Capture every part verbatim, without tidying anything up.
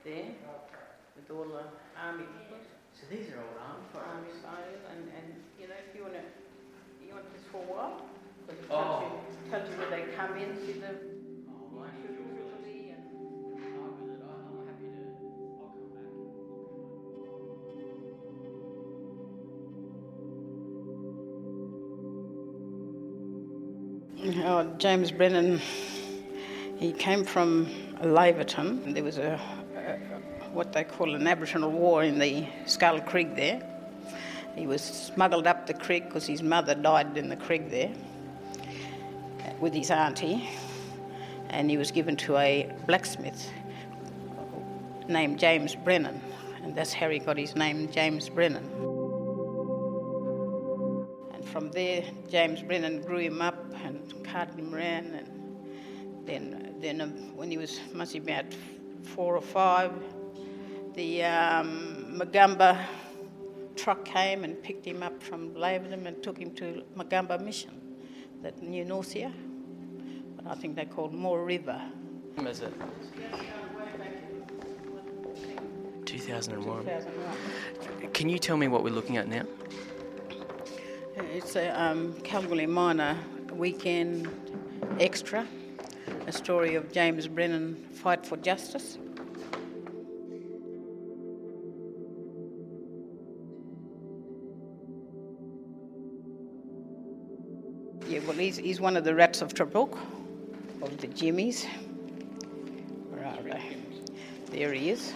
there with all the army people. So these are all armed For army fighters, and, and you know, if you want to, you want this for a while, because it Oh. tells, you, tells you where they come in, see the Oh, well, I enjoy facility and I'm with it. I- I'm happy to. I'll come back. Oh, James Brennan, he came from Laverton. There was a, a what they call an Aboriginal war in the Skull Creek there. He was smuggled up the creek because his mother died in the creek there with his auntie, and he was given to a blacksmith named James Brennan, and that's how he got his name, James Brennan. From there, James Brennan grew him up and carted him around, and then, then um, when he was must be about four or five, the um, Magumba truck came and picked him up from Laverton and took him to Magumba Mission, that New Northia, but I think they called Moore River. When is it? two thousand one. two thousand one. Can you tell me what we're looking at now? It's a um, Kalgoorlie Miner weekend extra, a story of James Brennan fight for justice. Yeah, well, he's, he's one of the rats of Tobruk, of the Jimmies. Where are they? There he is.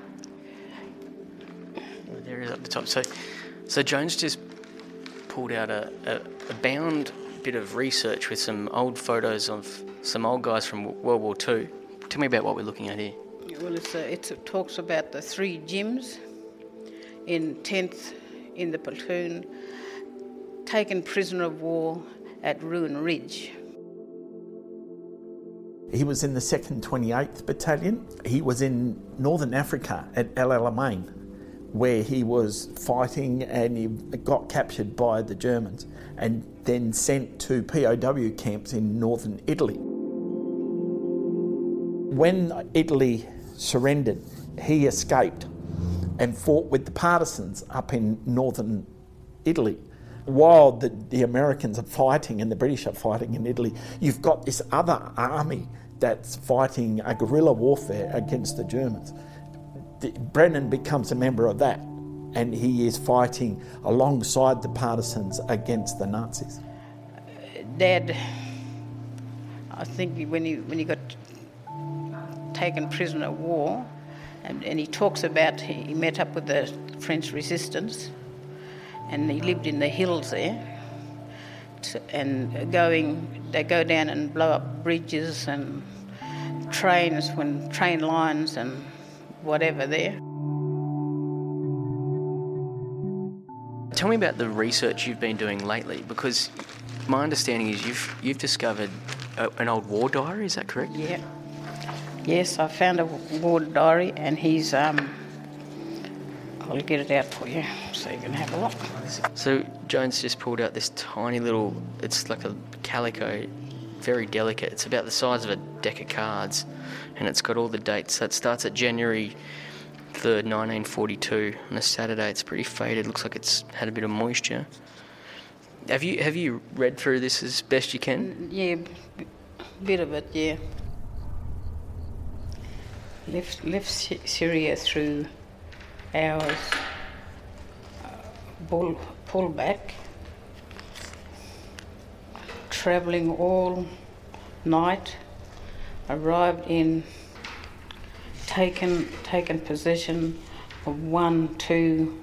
There he is up the top. So, so Jones just pulled out a, a, a bound bit of research with some old photos of some old guys from World War Two. Tell me about what we're looking at here. Well, it's a, it's, it talks about the three Jims in tenth in the platoon, taken prisoner of war at Ruin Ridge. He was in the second twenty-eighth Battalion. He was in Northern Africa at El Alamein, where he was fighting, and he got captured by the Germans and then sent to P O W camps in northern Italy. When Italy surrendered, he escaped and fought with the partisans up in northern Italy. While the, the Americans are fighting and the British are fighting in Italy, you've got this other army that's fighting a guerrilla warfare against the Germans. The, Brennan becomes a member of that, and he is fighting alongside the partisans against the Nazis. Dad, I think when he when he got taken prisoner of war, and, and he talks about he, he met up with the French resistance, and he lived in the hills there. To, and going, they go down and blow up bridges and trains, when train lines and whatever there. Tell me about the research you've been doing lately, because my understanding is you've you've discovered a, an old war diary. Is that correct? Yeah. Yes, I found a war diary, and he's. Um, I'll get it out for you so you can have a look. So Jones just pulled out this tiny little. It's like a calico, very delicate. It's about the size of a deck of cards, and it's got all the dates. That starts at January third, nineteen forty-two, on a Saturday. It's pretty faded. Looks like it's had a bit of moisture. Have you have you read through this as best you can? Yeah, a bit of it, yeah. Left, left Syria through hours, uh, bull, pullback, travelling all night, arrived in, taken, taken possession of one, two,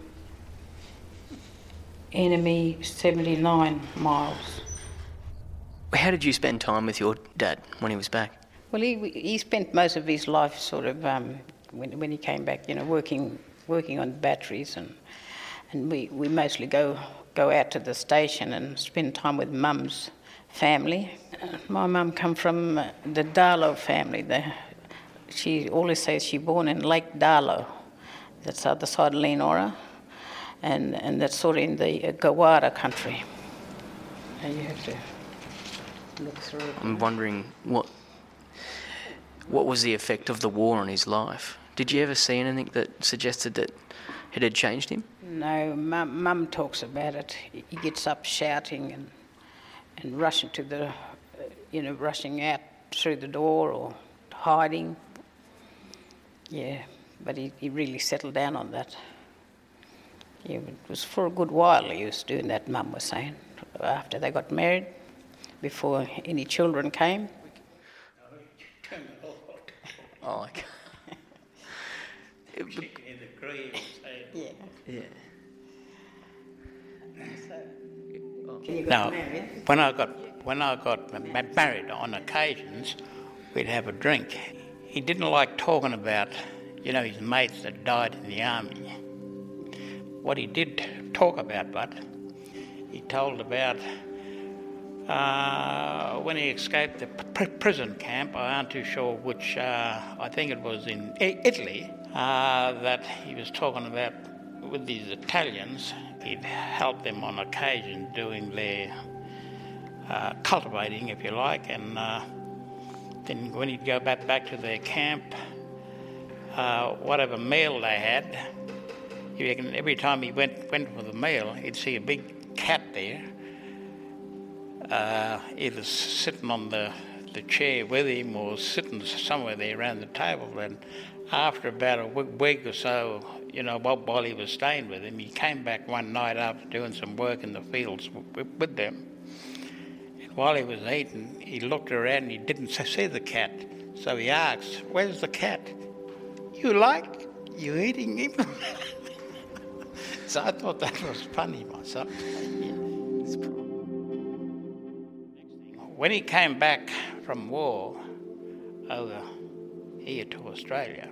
enemy seventy-nine miles. How did you spend time with your dad when he was back? Well, he he spent most of his life sort of um, when when he came back, you know, working working on batteries, and and we, we mostly go go out to the station and spend time with Mum's family. Uh, my mum come from uh, the Darlow family. The, she always says she born in Lake Darlow, that's the other side of Leonora, and and that's sort of in the uh, Gawara country. And you have to look through it. I'm wondering what what was the effect of the war on his life? Did you ever see anything that suggested that it had changed him? No, mum, mum talks about it. He gets up shouting and and rushing to the, uh, you know, rushing out through the door or hiding. Yeah, but he, he really settled down on that. Yeah, it was for a good while he was doing that, mum was saying, after they got married, before any children came. Oh, okay. Yeah. Yeah. Can you Now, got married? when I got when I got ma- married, on occasions, we'd have a drink. He didn't like talking about, you know, his mates that died in the army. What he did talk about, but he told about uh, when he escaped the pr- prison camp. I aren't too sure which. Uh, I think it was in I- Italy. Uh, that he was talking about with these Italians. He'd help them on occasion doing their uh, cultivating, if you like, and uh, then when he'd go back back to their camp, uh, whatever meal they had, you reckon every time he went went for the meal, he'd see a big cat there, uh, either sitting on the the chair with him or sitting somewhere there around the table. And after about a week or so, you know, while he was staying with him, he came back one night after doing some work in the fields with them. And while he was eating, he looked around and he didn't see the cat. So he asked, "Where's the cat? You like? You eating him?" So I thought that was funny myself. Yeah. When he came back from war over here to Australia,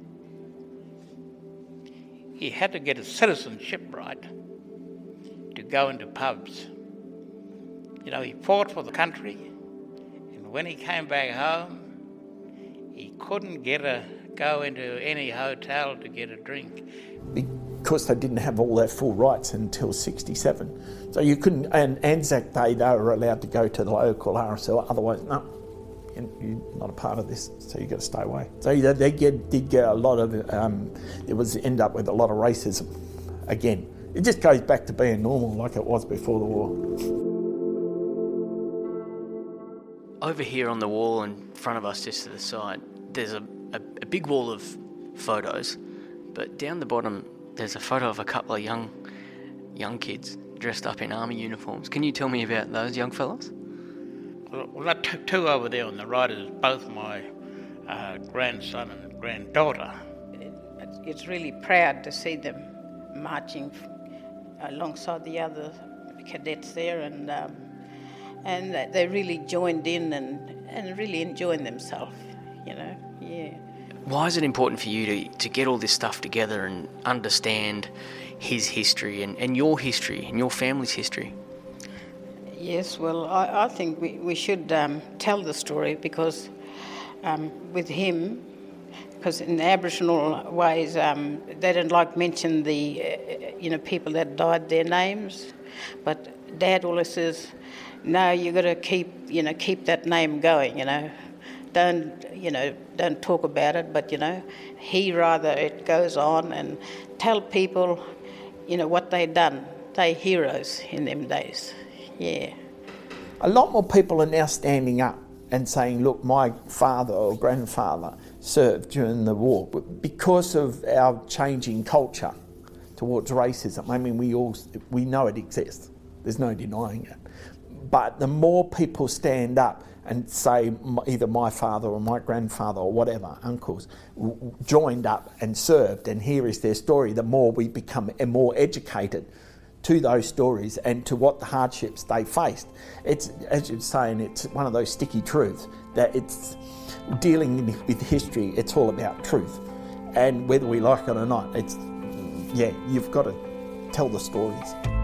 he had to get his citizenship right to go into pubs. You know, he fought for the country, and when he came back home, he couldn't get a go into any hotel to get a drink. Because they didn't have all their full rights until sixty-seven. So you couldn't, and Anzac Day they were allowed to go to the local R S L, otherwise, no, you're not a part of this, so you've got to stay away. So they, they get, did get a lot of, um, it was end up with a lot of racism again. It just goes back to being normal like it was before the war. Over here on the wall in front of us, just to the side, there's a, a, a big wall of photos, but down the bottom there's a photo of a couple of young young kids dressed up in army uniforms. Can you tell me about those young fellas? Well, that t- two over there on the right is both my uh, grandson and granddaughter. It's really proud to see them marching alongside the other cadets there, and um, and they really joined in and, and really enjoying themselves, you know, yeah. Why is it important for you to, to get all this stuff together and understand his history and, and your history and your family's history? Yes, well, I, I think we, we should um, tell the story because um, with him, because in the Aboriginal ways, um, they don't like mention the, uh, you know, people that died, their names, but Dad always says, no, you've got to keep, you know, keep that name going, you know. Don't, you know, don't talk about it, but, you know, he rather it goes on and tell people, you know, what they done. They heroes in them days, yeah. A lot more people are now standing up and saying, look, my father or grandfather served during the war because of our changing culture towards racism. I mean, we all, we know it exists. There's no denying it. But the more people stand up and say either my father or my grandfather or whatever, uncles, joined up and served, and here is their story, the more we become more educated to those stories and to what the hardships they faced. It's, as you're saying, it's one of those sticky truths that it's dealing with history, it's all about truth. And whether we like it or not, it's, yeah, you've got to tell the stories.